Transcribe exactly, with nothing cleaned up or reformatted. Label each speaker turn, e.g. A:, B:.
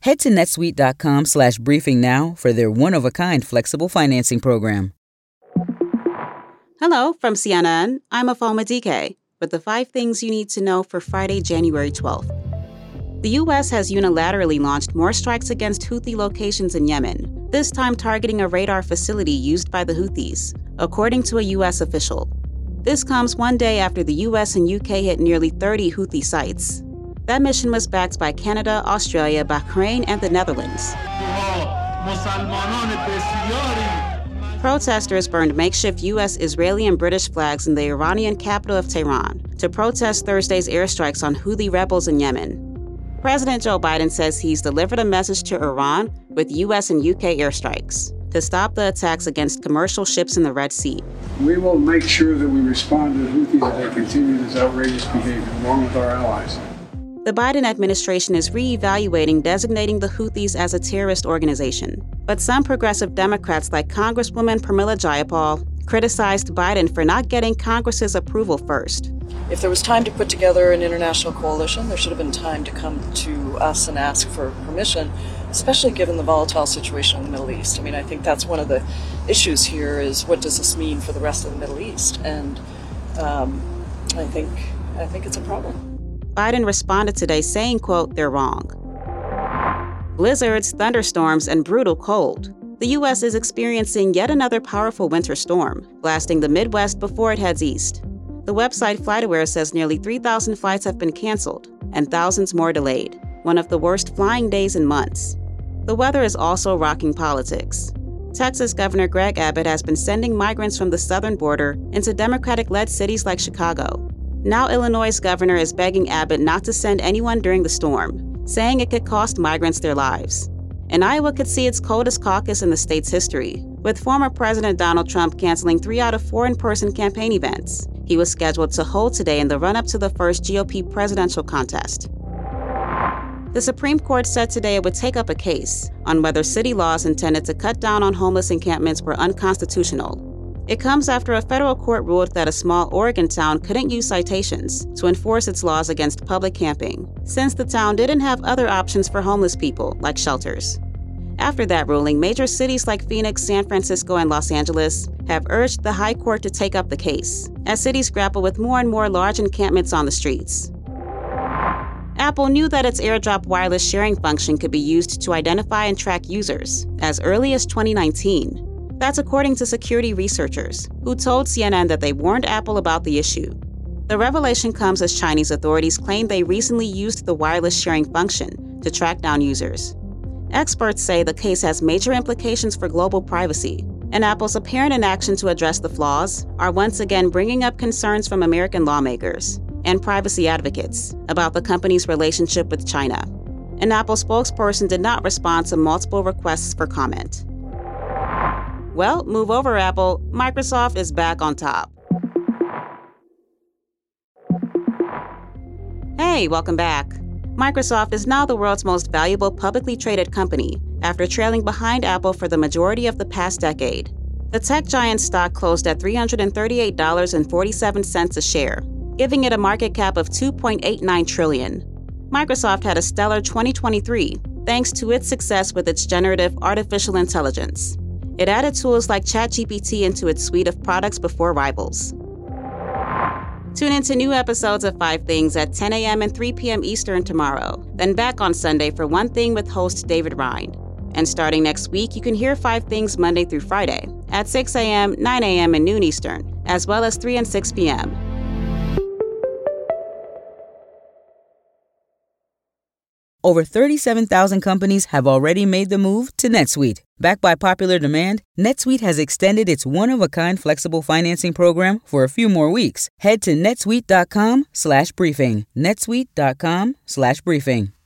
A: Head to netsuite.com slash briefing now for their one-of-a-kind flexible financing program.
B: Hello, from C N N, I'm Afoma D K with the five things you need to know for Friday, January twelfth. The U S has unilaterally launched more strikes against Houthi locations in Yemen, this time targeting a radar facility used by the Houthis, according to a U S official. This comes one day after the U S and U K hit nearly thirty Houthi sites. That mission was backed by Canada, Australia, Bahrain, and the Netherlands. Protesters burned makeshift U S, Israeli, and British flags in the Iranian capital of Tehran to protest Thursday's airstrikes on Houthi rebels in Yemen. President Joe Biden says he's delivered a message to Iran with U S and U K airstrikes to stop the attacks against commercial ships in the Red Sea.
C: We will make sure that we respond to the Houthis as they continue this outrageous behavior, along with our allies.
B: The Biden administration is re-evaluating designating the Houthis as a terrorist organization. But some progressive Democrats like Congresswoman Pramila Jayapal criticized Biden for not getting Congress's approval first.
D: If there was time to put together an international coalition, there should have been time to come to us and ask for permission, especially given the volatile situation in the Middle East. I mean, I think that's one of the issues here is what does this mean for the rest of the Middle East? And um, I think I think it's a problem.
B: Biden responded today saying, quote, "They're wrong." Blizzards, thunderstorms, and brutal cold. The U S is experiencing yet another powerful winter storm, blasting the Midwest before it heads east. The website FlightAware says nearly three thousand flights have been canceled and thousands more delayed, one of the worst flying days in months. The weather is also rocking politics. Texas Governor Greg Abbott has been sending migrants from the southern border into Democratic-led cities like Chicago. Now Illinois' governor is begging Abbott not to send anyone during the storm, saying it could cost migrants their lives. And Iowa could see its coldest caucus in the state's history, with former President Donald Trump canceling three out of four in-person campaign events he was scheduled to hold today in the run-up to the first G O P presidential contest. The Supreme Court said today it would take up a case on whether city laws intended to cut down on homeless encampments were unconstitutional. It comes after a federal court ruled that a small Oregon town couldn't use citations to enforce its laws against public camping, since the town didn't have other options for homeless people, like shelters. After that ruling, major cities like Phoenix, San Francisco, and Los Angeles have urged the High Court to take up the case, as cities grapple with more and more large encampments on the streets. Apple knew that its AirDrop wireless sharing function could be used to identify and track users as early as twenty nineteen. That's according to security researchers, who told C N N that they warned Apple about the issue. The revelation comes as Chinese authorities claim they recently used the wireless sharing function to track down users. Experts say the case has major implications for global privacy, and Apple's apparent inaction to address the flaws are once again bringing up concerns from American lawmakers and privacy advocates about the company's relationship with China. An Apple spokesperson did not respond to multiple requests for comment. Well, move over, Apple. Microsoft is back on top. Hey, welcome back. Microsoft is now the world's most valuable publicly traded company after trailing behind Apple for the majority of the past decade. The tech giant's stock closed at three hundred thirty-eight dollars and forty-seven cents a share, giving it a market cap of two point eight nine trillion dollars. Microsoft had a stellar twenty twenty-three thanks to its success with its generative artificial intelligence. It added tools like ChatGPT into its suite of products before rivals. Tune into new episodes of Five Things at ten a.m. and three p.m. Eastern tomorrow, then back on Sunday for One Thing with host David Rind. And starting next week, you can hear Five Things Monday through Friday at six a.m., nine a.m., and noon Eastern, as well as three and six p.m.
A: Over thirty-seven thousand companies have already made the move to NetSuite. Backed by popular demand, NetSuite has extended its one-of-a-kind flexible financing program for a few more weeks. Head to netsuite.com slash briefing. netsuite.com slash briefing.